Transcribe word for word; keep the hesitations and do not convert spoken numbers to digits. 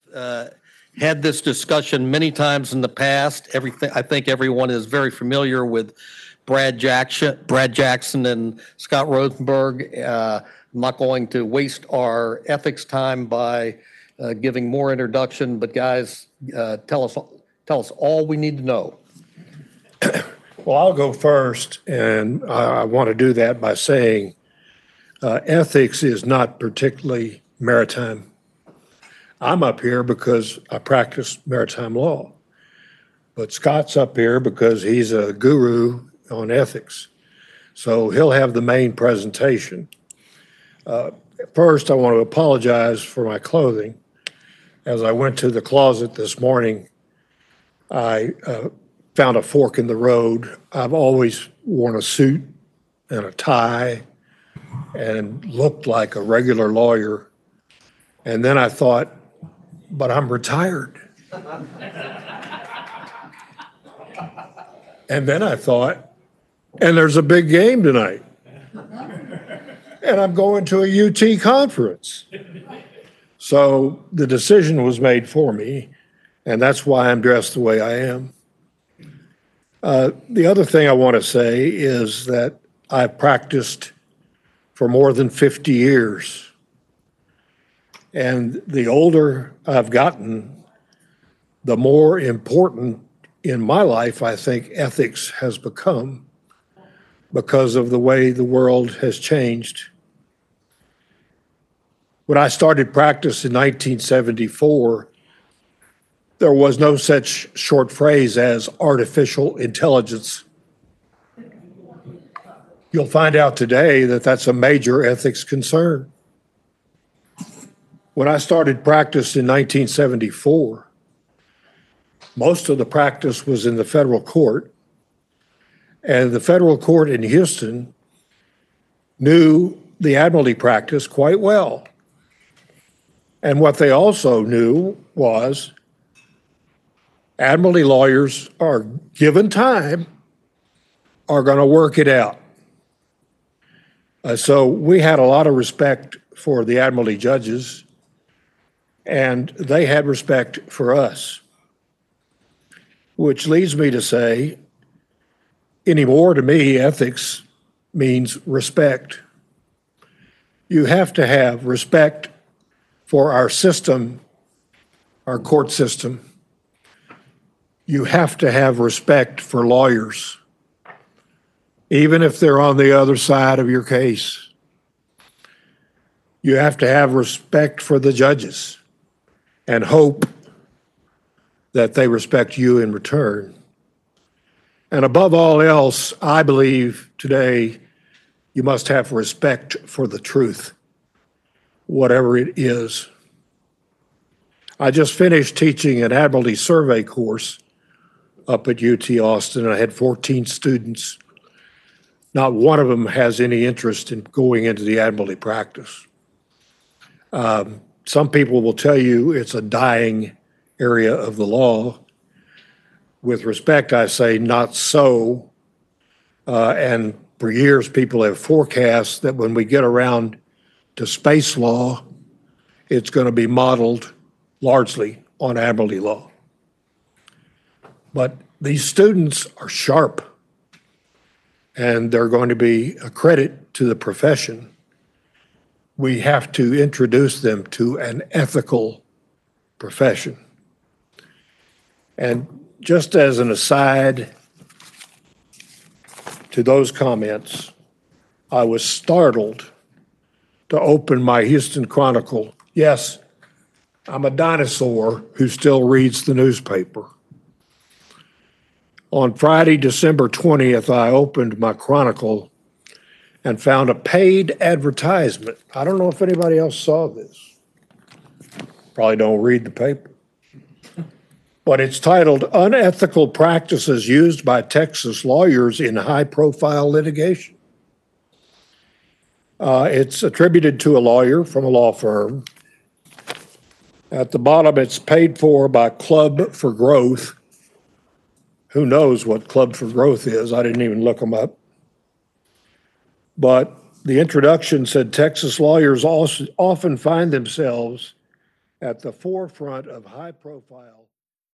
uh, had this discussion many times in the past. Everything, I think everyone is very familiar with Brad Jackson, Brad Jackson and Scott Rosenberg. Uh, I'm not going to waste our ethics time by uh, giving more introduction, but guys, uh, tell us tell us all we need to know. Well, I'll go first, and I, I want to do that by saying uh, ethics is not particularly maritime. I'm up here because I practice maritime law, but Scott's up here because he's a guru on ethics. So he'll have the main presentation. Uh, first, I want to apologize for my clothing. As I went to the closet this morning, I uh, found a fork in the road. I've always worn a suit and a tie and looked like a regular lawyer. And then I thought, but I'm retired. And then I thought, and there's a big game tonight. And I'm going to a U T conference. So the decision was made for me, and that's why I'm dressed the way I am. Uh, the other thing I want to say is that I've practiced for more than fifty years. And the older I've gotten, the more important in my life I think ethics has become because of the way the world has changed. When I started practice in nineteen seventy-four, there was no such short phrase as artificial intelligence. You'll find out today that that's a major ethics concern. When I started practice in nineteen seventy-four, most of the practice was in the federal court, and the federal court in Houston knew the admiralty practice quite well. And what they also knew was admiralty lawyers are given time, are going to work it out. Uh, so we had a lot of respect for the admiralty judges, and they had respect for us. Which leads me to say, anymore to me, ethics means respect. You have to have respect for our system, our court system. You have to have respect for lawyers, even if they're on the other side of your case. You have to have respect for the judges and hope that they respect you in return. And above all else, I believe today you must have respect for the truth, whatever it is. I just finished teaching an Admiralty survey course up at U T Austin, and I had fourteen students. Not one of them has any interest in going into the Admiralty practice. Um, some people will tell you it's a dying area of the law. With respect, I say not so. Uh, and for years, people have forecast that when we get around to space law, it's going to be modeled largely on admiralty law. But these students are sharp, and they're going to be a credit to the profession. We have to introduce them to an ethical profession. And just as an aside to those comments, I was startled to open my Houston Chronicle. Yes, I'm a dinosaur who still reads the newspaper. On Friday, December twentieth, I opened my Chronicle and found a paid advertisement. I don't know if anybody else saw this. Probably don't read the paper. But it's titled Unethical Practices Used by Texas Lawyers in High-Profile Litigation. Uh, it's attributed to a lawyer from a law firm. At the bottom, it's paid for by Club for Growth. Who knows what Club for Growth is? I didn't even look them up. But the introduction said Texas lawyers also often find themselves at the forefront of high-profile